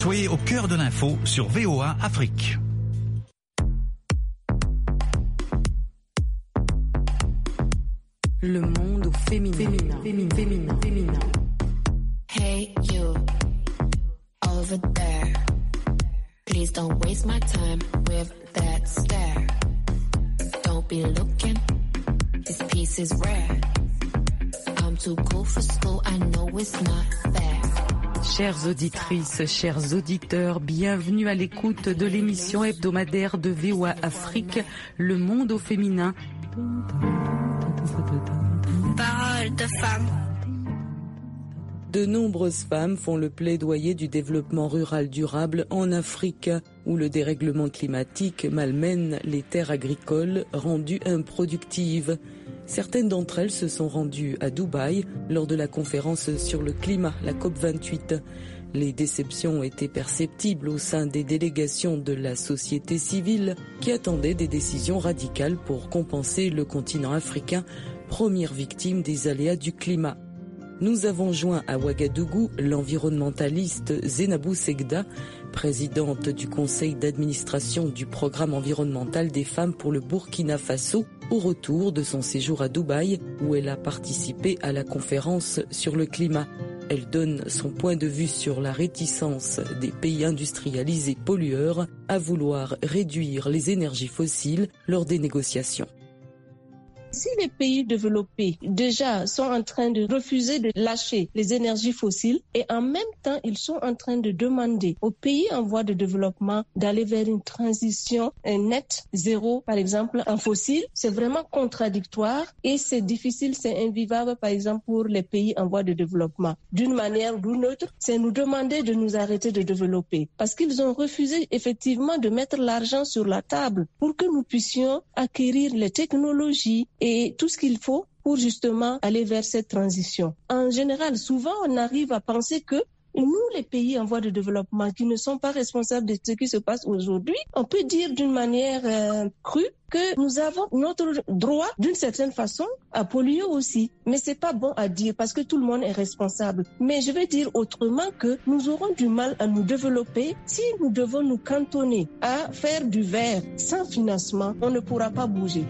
Soyez au cœur de l'info sur VOA Afrique. Le monde au féminin. Hey you, over there. Please don't waste my time with that stare. Don't be looking, this piece is rare. I'm too cool for school, I know it's not fair. Chères auditrices, chers auditeurs, bienvenue à l'écoute de l'émission hebdomadaire de VOA Afrique, Le monde au féminin. Parole de femme. De nombreuses femmes font le plaidoyer du développement rural durable en Afrique, où le dérèglement climatique malmène les terres agricoles rendues improductives. Certaines d'entre elles se sont rendues à Dubaï lors de la conférence sur le climat, la COP28. Les déceptions ont été perceptibles au sein des délégations de la société civile qui attendaient des décisions radicales pour compenser le continent africain, première victime des aléas du climat. Nous avons joint à Ouagadougou l'environnementaliste Zainabou Segda, présidente du conseil d'administration du programme environnemental des femmes pour le Burkina Faso, au retour de son séjour à Dubaï, où elle a participé à la conférence sur le climat. Elle donne son point de vue sur la réticence des pays industrialisés pollueurs à vouloir réduire les énergies fossiles lors des négociations. Si les pays développés déjà sont en train de refuser de lâcher les énergies fossiles et en même temps ils sont en train de demander aux pays en voie de développement d'aller vers une transition nette, zéro par exemple en fossiles, c'est vraiment contradictoire et c'est difficile, c'est invivable par exemple pour les pays en voie de développement. D'une manière ou d'une autre, c'est nous demander de nous arrêter de développer parce qu'ils ont refusé effectivement de mettre l'argent sur la table pour que nous puissions acquérir les technologies et tout ce qu'il faut pour justement aller vers cette transition. En général, souvent, on arrive à penser que nous, les pays en voie de développement qui ne sont pas responsables de ce qui se passe aujourd'hui, on peut dire d'une manière crue que nous avons notre droit, d'une certaine façon, à polluer aussi. Mais c'est pas bon à dire parce que tout le monde est responsable. Mais je vais dire autrement que nous aurons du mal à nous développer si nous devons nous cantonner à faire du vert sans financement. On ne pourra pas bouger.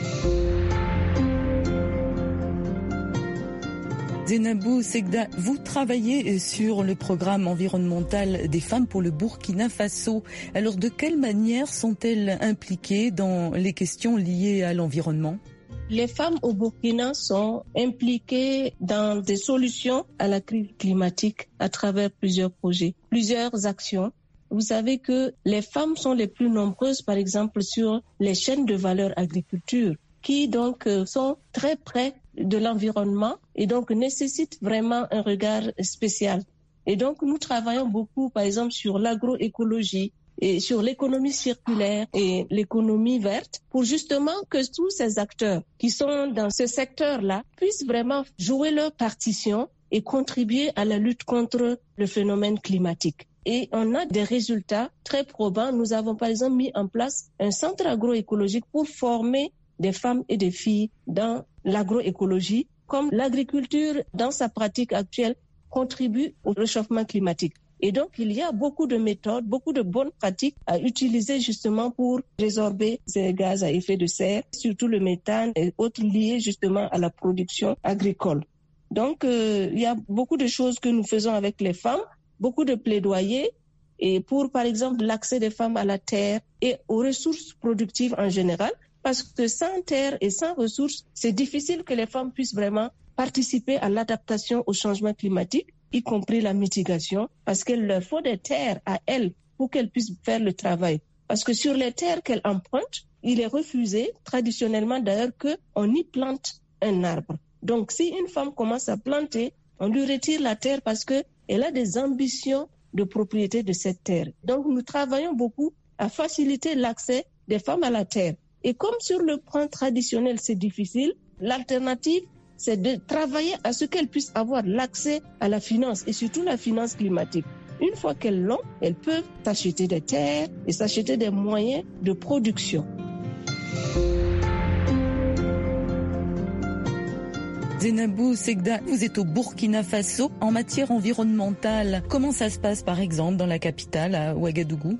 Zainabou Segda, vous travaillez sur le programme environnemental des femmes pour le Burkina Faso. Alors, de quelle manière sont-elles impliquées dans les questions liées à l'environnement ? Les femmes au Burkina sont impliquées dans des solutions à la crise climatique à travers plusieurs projets, plusieurs actions. Vous savez que les femmes sont les plus nombreuses, par exemple, sur les chaînes de valeur agriculture, qui donc sont très près de l'environnement et donc nécessitent vraiment un regard spécial. Et donc nous travaillons beaucoup, par exemple, sur l'agroécologie et sur l'économie circulaire et l'économie verte pour justement que tous ces acteurs qui sont dans ce secteur-là puissent vraiment jouer leur partition et contribuer à la lutte contre le phénomène climatique. Et on a des résultats très probants. Nous avons par exemple mis en place un centre agroécologique pour former des femmes et des filles dans l'agroécologie, comme l'agriculture dans sa pratique actuelle contribue au réchauffement climatique. Et donc, il y a beaucoup de méthodes, beaucoup de bonnes pratiques à utiliser justement pour résorber ces gaz à effet de serre, surtout le méthane et autres liés justement à la production agricole. Donc, il y a beaucoup de choses que nous faisons avec les femmes, beaucoup de plaidoyers et pour, par exemple, l'accès des femmes à la terre et aux ressources productives en général. Parce que sans terre et sans ressources, c'est difficile que les femmes puissent vraiment participer à l'adaptation au changement climatique, y compris la mitigation, parce qu'il leur faut des terres à elles pour qu'elles puissent faire le travail. Parce que sur les terres qu'elles empruntent, il est refusé, traditionnellement d'ailleurs, qu'on y plante un arbre. Donc si une femme commence à planter, on lui retire la terre parce qu'elle a des ambitions de propriété de cette terre. Donc nous travaillons beaucoup à faciliter l'accès des femmes à la terre. Et comme sur le plan traditionnel, c'est difficile, l'alternative, c'est de travailler à ce qu'elles puissent avoir l'accès à la finance et surtout la finance climatique. Une fois qu'elles l'ont, elles peuvent s'acheter des terres et s'acheter des moyens de production. Zainabou Segda, vous êtes au Burkina Faso en matière environnementale. Comment ça se passe par exemple dans la capitale, à Ouagadougou?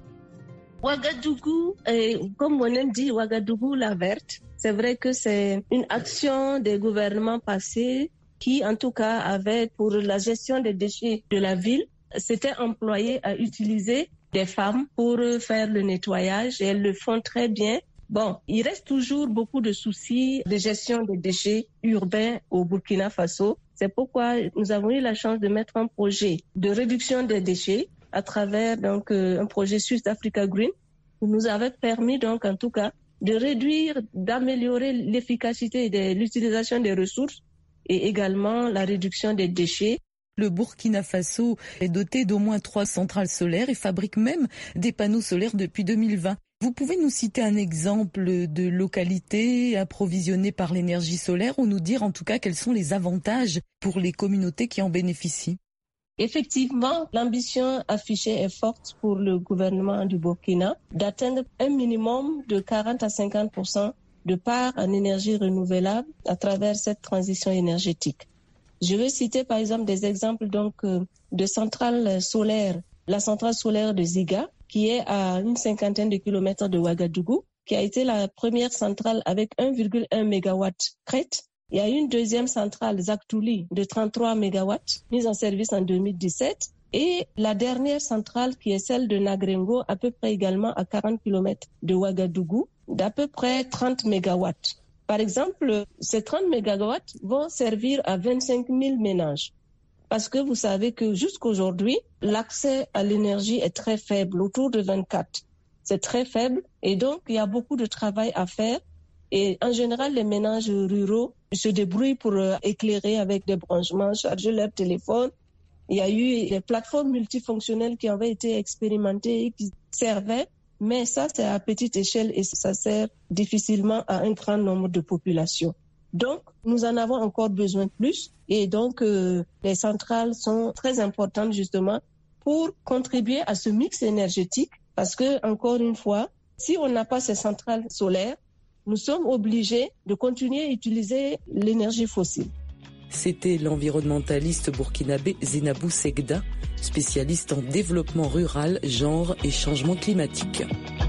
Ouagadougou, comme on dit, Ouagadougou la verte. C'est vrai que c'est une action des gouvernements passés qui, en tout cas, avait pour la gestion des déchets de la ville, s'était employé à utiliser des femmes pour faire le nettoyage et elles le font très bien. Bon, il reste toujours beaucoup de soucis de gestion des déchets urbains au Burkina Faso. C'est pourquoi nous avons eu la chance de mettre un projet de réduction des déchets à travers donc un projet Sud Africa Green qui nous avait permis donc en tout cas de réduire, d'améliorer l'efficacité de l'utilisation des ressources et également la réduction des déchets. Le Burkina Faso est doté d'au moins 3 centrales solaires et fabrique même des panneaux solaires depuis 2020. Vous pouvez nous citer un exemple de localité approvisionnée par l'énergie solaire ou nous dire en tout cas quels sont les avantages pour les communautés qui en bénéficient? Effectivement, l'ambition affichée est forte pour le gouvernement du Burkina d'atteindre un minimum de 40 à 50% de part en énergie renouvelable à travers cette transition énergétique. Je vais citer par exemple des exemples donc de centrales solaires. La centrale solaire de Ziga, qui est à une 50aine de kilomètres de Ouagadougou, qui a été la première centrale avec 1,1 MW crête. Il y a une deuxième centrale, Zaktouli, de 33 MW, mise en service en 2017. Et la dernière centrale, qui est celle de Nagrengo, à peu près également à 40 km de Ouagadougou, d'à peu près 30 MW. Par exemple, ces 30 MW vont servir à 25 000 ménages. Parce que vous savez que jusqu'aujourd'hui, l'accès à l'énergie est très faible, autour de 24. C'est très faible et donc il y a beaucoup de travail à faire. Et en général, les ménages ruraux se débrouillent pour éclairer avec des branchements, charger leur téléphone. Il y a eu des plateformes multifonctionnelles qui avaient été expérimentées et qui servaient. Mais ça, c'est à petite échelle et ça sert difficilement à un grand nombre de populations. Donc, nous en avons encore besoin de plus. Et donc, les centrales sont très importantes justement pour contribuer à ce mix énergétique. Parce que, encore une fois, si on n'a pas ces centrales solaires, nous sommes obligés de continuer à utiliser l'énergie fossile. C'était l'environnementaliste burkinabé Zainabou Segda, spécialiste en développement rural, genre et changement climatique.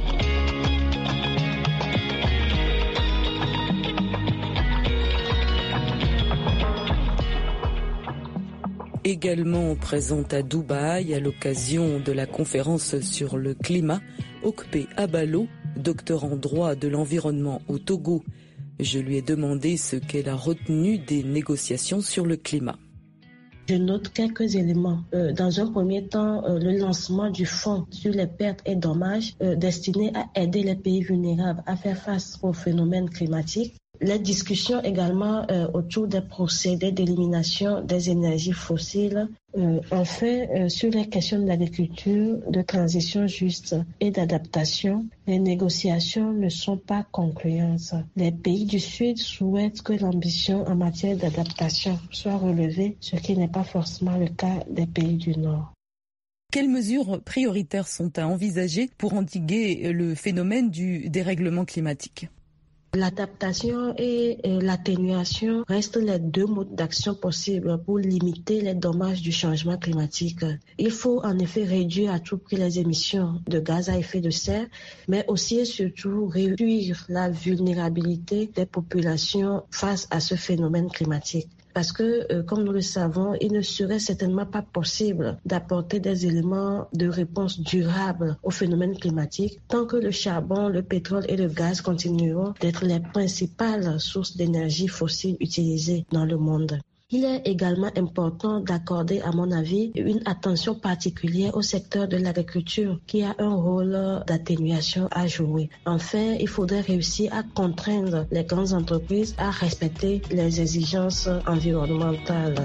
Également présente à Dubaï à l'occasion de la conférence sur le climat, Okpe Abalo, docteur en droit de l'environnement au Togo. Je lui ai demandé ce qu'elle a retenu des négociations sur le climat. Je note quelques éléments. Dans un premier temps, le lancement du fonds sur les pertes et dommages destiné à aider les pays vulnérables à faire face aux phénomènes climatiques. Les discussions également autour des procédés d'élimination des énergies fossiles. Enfin, sur les questions de l'agriculture, de transition juste et d'adaptation, les négociations ne sont pas concluantes. Les pays du Sud souhaitent que l'ambition en matière d'adaptation soit relevée, ce qui n'est pas forcément le cas des pays du Nord. Quelles mesures prioritaires sont à envisager pour endiguer le phénomène du dérèglement climatique ? L'adaptation et l'atténuation restent les deux modes d'action possibles pour limiter les dommages du changement climatique. Il faut en effet réduire à tout prix les émissions de gaz à effet de serre, mais aussi et surtout réduire la vulnérabilité des populations face à ce phénomène climatique. Parce que, comme nous le savons, il ne serait certainement pas possible d'apporter des éléments de réponse durable au phénomène climatique tant que le charbon, le pétrole et le gaz continueront d'être les principales sources d'énergie fossile utilisées dans le monde. Il est également important d'accorder, à mon avis, une attention particulière au secteur de l'agriculture qui a un rôle d'atténuation à jouer. Enfin, il faudrait réussir à contraindre les grandes entreprises à respecter les exigences environnementales.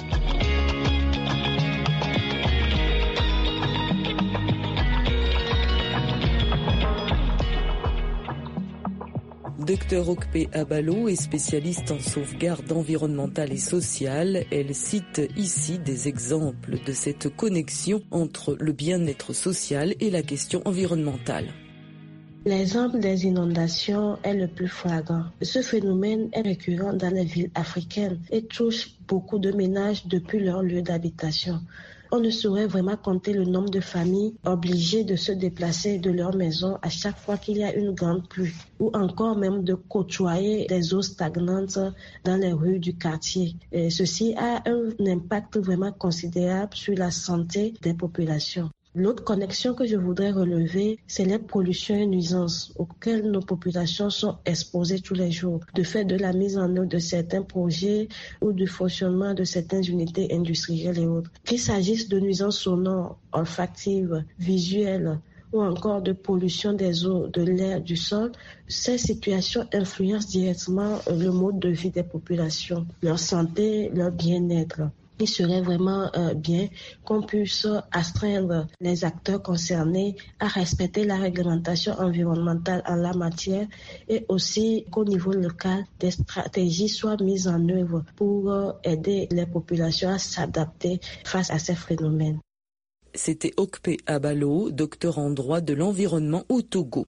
Dr Okpe Abalo est spécialiste en sauvegarde environnementale et sociale. Elle cite ici des exemples de cette connexion entre le bien-être social et la question environnementale. L'exemple des inondations est le plus flagrant. Ce phénomène est récurrent dans les villes africaines et touche beaucoup de ménages depuis leur lieu d'habitation. On ne saurait vraiment compter le nombre de familles obligées de se déplacer de leur maison à chaque fois qu'il y a une grande pluie, ou encore même de côtoyer des eaux stagnantes dans les rues du quartier. Et ceci a un impact vraiment considérable sur la santé des populations. L'autre connexion que je voudrais relever, c'est les pollutions et nuisances auxquelles nos populations sont exposées tous les jours, de fait de la mise en œuvre de certains projets ou du fonctionnement de certaines unités industrielles et autres. Qu'il s'agisse de nuisances sonores, olfactives, visuelles, ou encore de pollution des eaux, de l'air, du sol, ces situations influencent directement le mode de vie des populations, leur santé, leur bien-être. Il serait vraiment bien qu'on puisse astreindre les acteurs concernés à respecter la réglementation environnementale en la matière et aussi qu'au niveau local, des stratégies soient mises en œuvre pour aider les populations à s'adapter face à ces phénomènes. C'était Okpe Abalo, docteur en droit de l'environnement au Togo.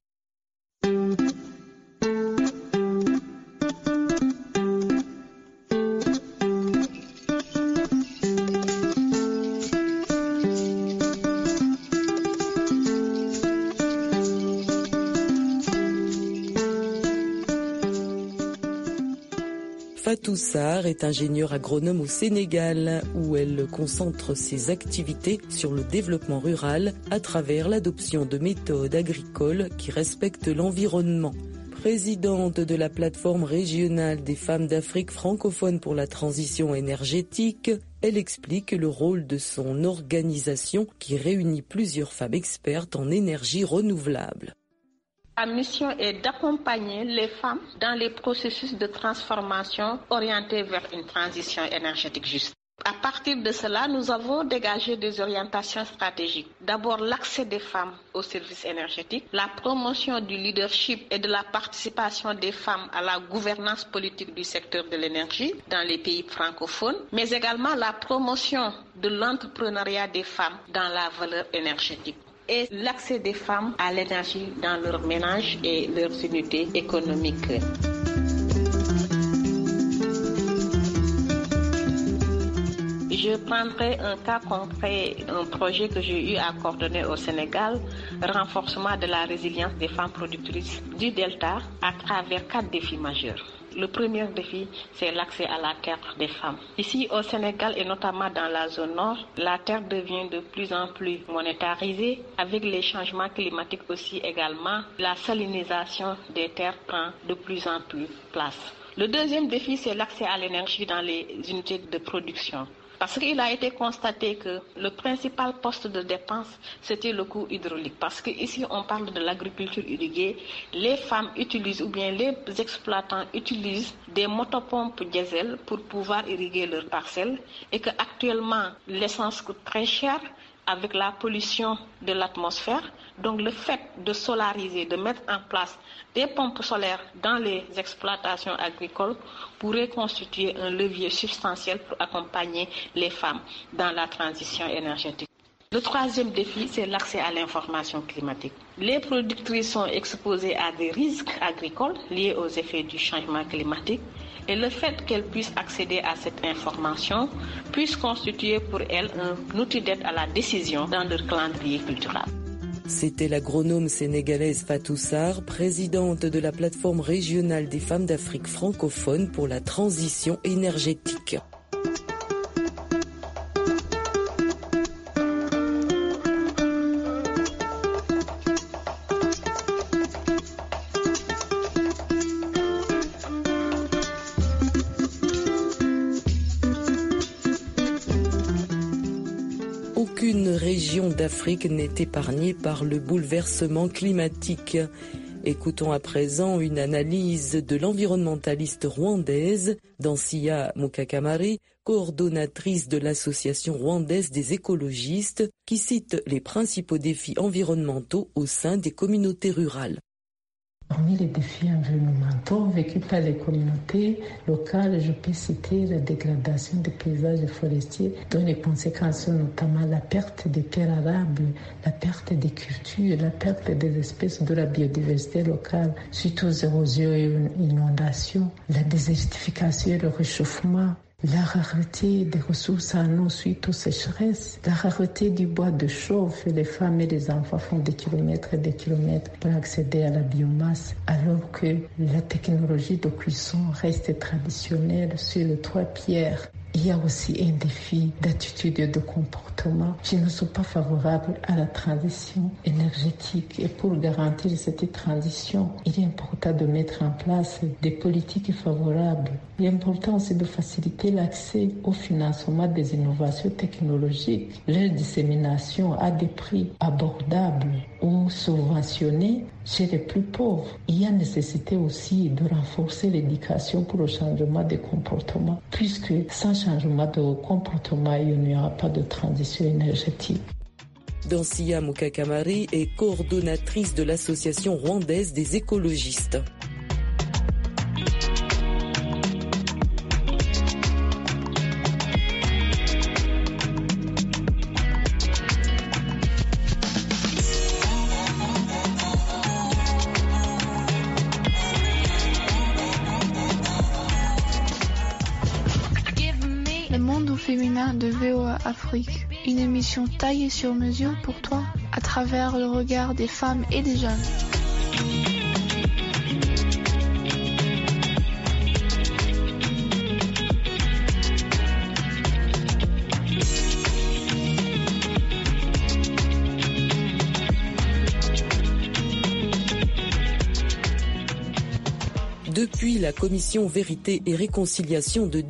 Fatou Sarr est ingénieure agronome au Sénégal, où elle concentre ses activités sur le développement rural à travers l'adoption de méthodes agricoles qui respectent l'environnement. Présidente de la plateforme régionale des femmes d'Afrique francophone pour la transition énergétique, elle explique le rôle de son organisation qui réunit plusieurs femmes expertes en énergie renouvelable. La mission est d'accompagner les femmes dans les processus de transformation orientés vers une transition énergétique juste. À partir de cela, nous avons dégagé des orientations stratégiques. D'abord, l'accès des femmes aux services énergétiques, la promotion du leadership et de la participation des femmes à la gouvernance politique du secteur de l'énergie dans les pays francophones, mais également la promotion de l'entrepreneuriat des femmes dans la valeur énergétique. Et l'accès des femmes à l'énergie dans leurs ménages et leurs unités économiques. Je prendrai un cas concret, un projet que j'ai eu à coordonner au Sénégal, renforcement de la résilience des femmes productrices du Delta à travers 4 défis majeurs. Le premier défi, c'est l'accès à la terre des femmes. Ici au Sénégal et notamment dans la zone nord, la terre devient de plus en plus monétarisée. Avec les changements climatiques aussi également, la salinisation des terres prend de plus en plus place. Le deuxième défi, c'est l'accès à l'énergie dans les unités de production. Parce qu'il a été constaté que le principal poste de dépense, c'était le coût hydraulique. Parce qu'ici, on parle de l'agriculture irriguée. Les femmes utilisent, ou bien les exploitants utilisent des motopompes diesel pour pouvoir irriguer leurs parcelles. Et qu'actuellement, l'essence coûte très cher avec la pollution de l'atmosphère. Donc le fait de solariser, de mettre en place des pompes solaires dans les exploitations agricoles pourrait constituer un levier substantiel pour accompagner les femmes dans la transition énergétique. Le troisième défi, c'est l'accès à l'information climatique. Les productrices sont exposées à des risques agricoles liés aux effets du changement climatique et le fait qu'elles puissent accéder à cette information puisse constituer pour elles un outil d'aide à la décision dans leur calendrier culturel. C'était l'agronome sénégalaise Fatou Sarr, présidente de la plateforme régionale des femmes d'Afrique francophone pour la transition énergétique. Aucune région d'Afrique n'est épargnée par le bouleversement climatique. Écoutons à présent une analyse de l'environnementaliste rwandaise Dansiya Mukakamari, coordonnatrice de l'association rwandaise des écologistes, qui cite les principaux défis environnementaux au sein des communautés rurales. Parmi les défis environnementaux vécus par les communautés locales, je peux citer la dégradation des paysages forestiers, dont les conséquences sont notamment la perte des terres arables, la perte des cultures, la perte des espèces de la biodiversité locale suite aux érosions et aux inondations, la désertification et le réchauffement, la rareté des ressources en eau suite aux sécheresses, la rareté du bois de chauffe. Les femmes et les enfants font des kilomètres et des kilomètres pour accéder à la biomasse, alors que la technologie de cuisson reste traditionnelle sur les trois pierres. Il y a aussi un défi d'attitude et de comportement qui ne sont pas favorables à la transition énergétique. Et pour garantir cette transition, il est important de mettre en place des politiques favorables. Il est important aussi de faciliter l'accès au financement des innovations technologiques, leur dissémination à des prix abordables ou subventionnés chez les plus pauvres. Il y a nécessité aussi de renforcer l'éducation pour le changement des comportements, puisque sans changement de comportement, il n'y aura pas de transition énergétique. Dansia Mukakamari est coordonnatrice de l'association rwandaise des écologistes. De VOA Afrique, une émission taillée sur mesure pour toi à travers le regard des femmes et des jeunes. Depuis la commission Vérité et Réconciliation de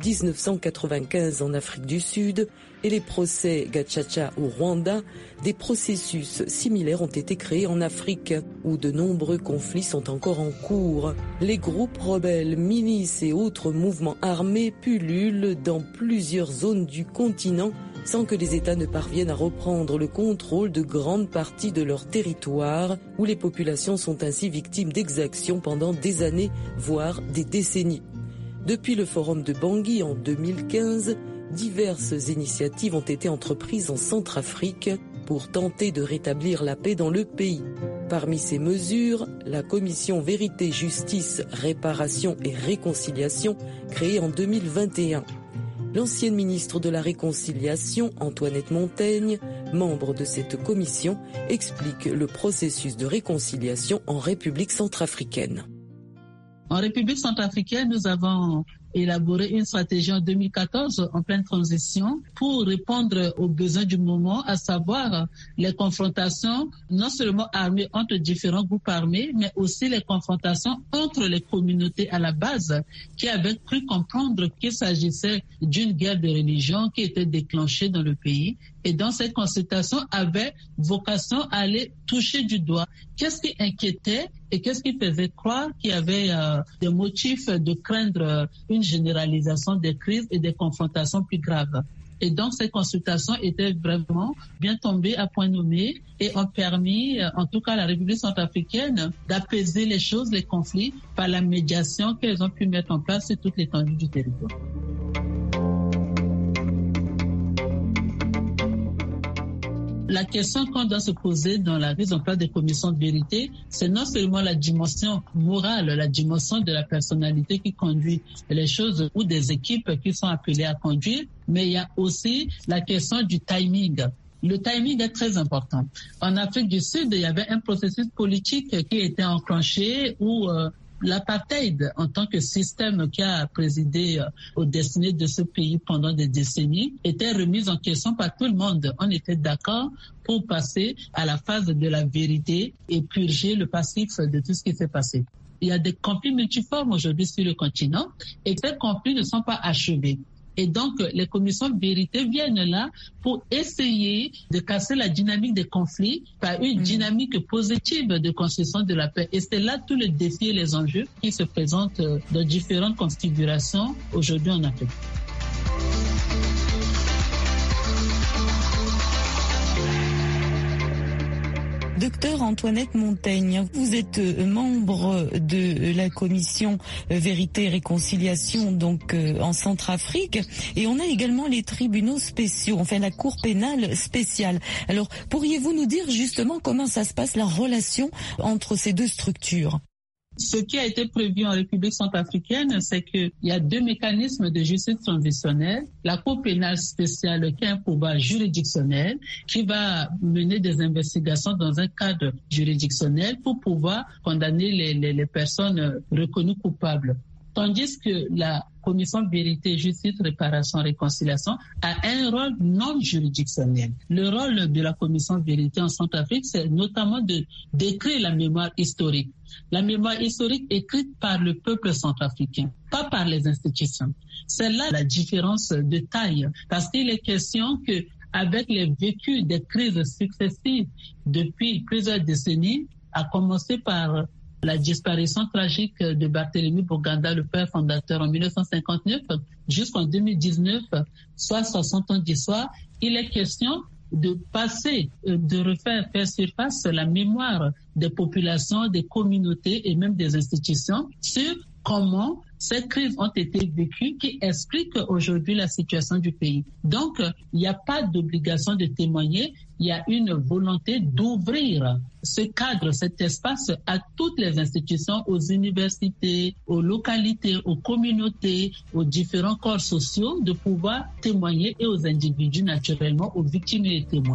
1995 en Afrique du Sud et les procès Gacaca au Rwanda, des processus similaires ont été créés en Afrique, où de nombreux conflits sont encore en cours. Les groupes rebelles, milices et autres mouvements armés pullulent dans plusieurs zones du continent sans que les États ne parviennent à reprendre le contrôle de grandes parties de leur territoire, où les populations sont ainsi victimes d'exactions pendant des années, voire des décennies. Depuis le forum de Bangui en 2015, diverses initiatives ont été entreprises en Centrafrique pour tenter de rétablir la paix dans le pays. Parmi ces mesures, la commission Vérité, Justice, Réparation et Réconciliation, créée en 2021. L'ancienne ministre de la Réconciliation, Antoinette Montaigne, membre de cette commission, explique le processus de réconciliation en République centrafricaine. En République centrafricaine, nous avons élaboré une stratégie en 2014 en pleine transition pour répondre aux besoins du moment, à savoir les confrontations non seulement armées entre différents groupes armés, mais aussi les confrontations entre les communautés à la base qui avaient cru comprendre qu'il s'agissait d'une guerre de religion qui était déclenchée dans le pays. Et donc cette consultation avait vocation à aller toucher du doigt qu'est-ce qui inquiétait et qu'est-ce qui faisait croire qu'il y avait des motifs de craindre une généralisation des crises et des confrontations plus graves. Et donc, ces consultations étaient vraiment bien tombées à point nommé et ont permis, en tout cas à la République centrafricaine, d'apaiser les choses, les conflits, par la médiation qu'elles ont pu mettre en place sur toute l'étendue du territoire. La question qu'on doit se poser dans la mise en place des commissions de vérité, c'est non seulement la dimension morale, la dimension de la personnalité qui conduit les choses ou des équipes qui sont appelées à conduire, mais il y a aussi la question du timing. Le timing est très important. En Afrique du Sud, il y avait un processus politique qui était enclenché où l'apartheid, en tant que système qui a présidé aux destinées de ce pays pendant des décennies, était remise en question par tout le monde. On était d'accord pour passer à la phase de la vérité et purger le passif de tout ce qui s'est passé. Il y a des conflits multiformes aujourd'hui sur le continent et ces conflits ne sont pas achevés. Et donc, les commissions de vérité viennent là pour essayer de casser la dynamique des conflits par une dynamique positive de construction de la paix. Et c'est là tout le défi et les enjeux qui se présentent dans différentes configurations aujourd'hui en Afrique. Docteur Antoinette Montaigne, vous êtes membre de la commission Vérité et Réconciliation donc en Centrafrique, et on a également les tribunaux spéciaux, enfin la Cour pénale spéciale. Alors pourriez-vous nous dire justement comment ça se passe, la relation entre ces deux structures ? Ce qui a été prévu en République centrafricaine, c'est qu'il y a deux mécanismes de justice transitionnelle. La Cour pénale spéciale qui a un pouvoir juridictionnel, qui va mener des investigations dans un cadre juridictionnel pour pouvoir condamner les personnes reconnues coupables. Tandis que la Commission Vérité, Justice, Réparation, Réconciliation a un rôle non juridictionnel. Le rôle de la Commission Vérité en Centrafrique, c'est notamment de décrire la mémoire historique. La mémoire historique écrite par le peuple centrafricain, pas par les institutions. C'est là la différence de taille, parce qu'il est question que avec les vécus des crises successives depuis plusieurs décennies, à commencer par la disparition tragique de Barthélemy Boganda, le père fondateur, en 1959, jusqu'en 2019, soit 60 ans d'histoire, il est question de passer, de refaire faire surface la mémoire des populations, des communautés et même des institutions sur comment ces crises ont été vécues qui expliquent aujourd'hui la situation du pays. Donc, il n'y a pas d'obligation de témoigner, il y a une volonté d'ouvrir ce cadre, cet espace à toutes les institutions, aux universités, aux localités, aux communautés, aux différents corps sociaux, de pouvoir témoigner et aux individus naturellement, aux victimes et aux témoins.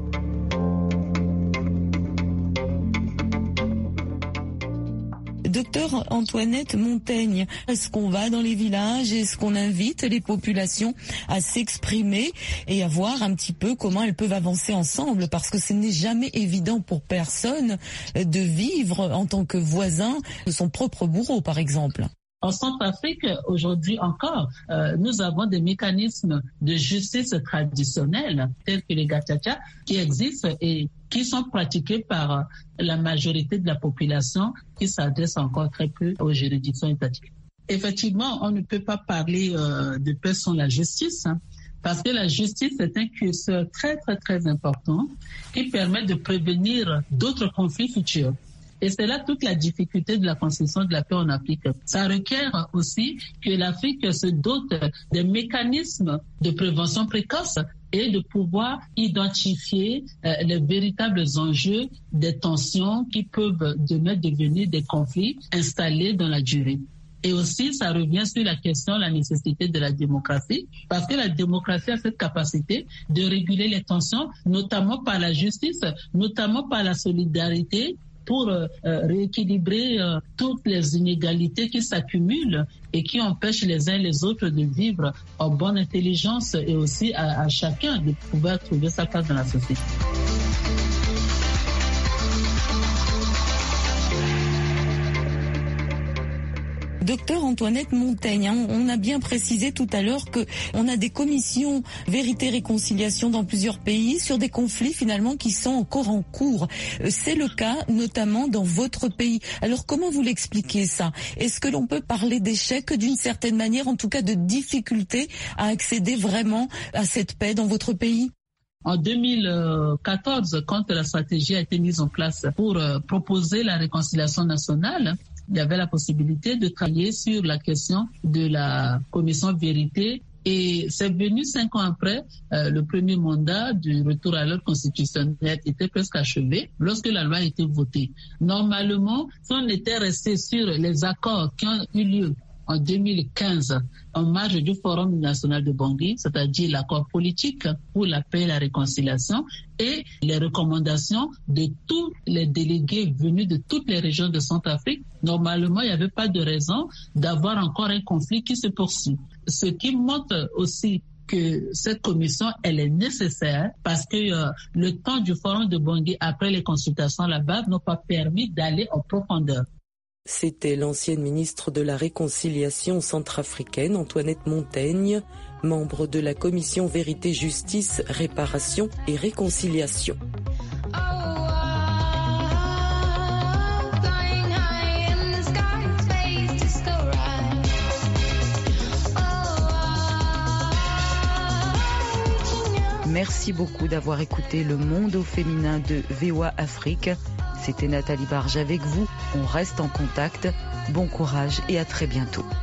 Docteur Antoinette Montaigne, est-ce qu'on va dans les villages, est-ce qu'on invite les populations à s'exprimer et à voir un petit peu comment elles peuvent avancer ensemble, parce que ce n'est jamais évident pour personne de vivre en tant que voisin de son propre bourreau, par exemple. En Centrafrique, aujourd'hui encore, nous avons des mécanismes de justice traditionnels tels que les gachacha qui existent et qui sont pratiqués par la majorité de la population qui s'adresse encore très peu aux juridictions étatiques. Effectivement, on ne peut pas parler de paix sans la justice, parce que la justice est un curseur très, très, très important qui permet de prévenir d'autres conflits futurs. Et c'est là toute la difficulté de la construction de la paix en Afrique. Ça requiert aussi que l'Afrique se dote des mécanismes de prévention précoce et de pouvoir identifier les véritables enjeux des tensions qui peuvent devenir des conflits installés dans la durée. Et aussi, ça revient sur la question, la nécessité de la démocratie, parce que la démocratie a cette capacité de réguler les tensions, notamment par la justice, notamment par la solidarité, pour rééquilibrer toutes les inégalités qui s'accumulent et qui empêchent les uns les autres de vivre en bonne intelligence, et aussi à chacun de pouvoir trouver sa place dans la société. Docteur Antoinette Montaigne, on a bien précisé tout à l'heure qu'on a des commissions vérité-réconciliation dans plusieurs pays sur des conflits finalement qui sont encore en cours. C'est le cas notamment dans votre pays. Alors comment vous l'expliquez ça? Est-ce que l'on peut parler d'échec d'une certaine manière, en tout cas de difficulté à accéder vraiment à cette paix dans votre pays? En 2014, quand la stratégie a été mise en place pour proposer la réconciliation nationale, il y avait la possibilité de travailler sur la question de la commission vérité. Et c'est venu 5 ans après, le premier mandat du retour à l'ordre constitutionnel était presque achevé lorsque la loi a été votée. Normalement, si on était resté sur les accords qui ont eu lieu en 2015 en marge du Forum national de Bangui, c'est-à-dire l'accord politique pour la paix et la réconciliation, et les recommandations de tous les délégués venus de toutes les régions de Centrafrique, normalement, il n'y avait pas de raison d'avoir encore un conflit qui se poursuit. Ce qui montre aussi que cette commission, elle est nécessaire parce que le temps du Forum de Bangui après les consultations là-bas n'a pas permis d'aller en profondeur. C'était l'ancienne ministre de la Réconciliation centrafricaine, Antoinette Montaigne, membre de la commission Vérité, Justice, Réparation et Réconciliation. Merci Merci beaucoup d'avoir écouté Le Monde au féminin de VOA Afrique. C'était Nathalie Barge avec vous. On reste en contact. Bon courage et à très bientôt.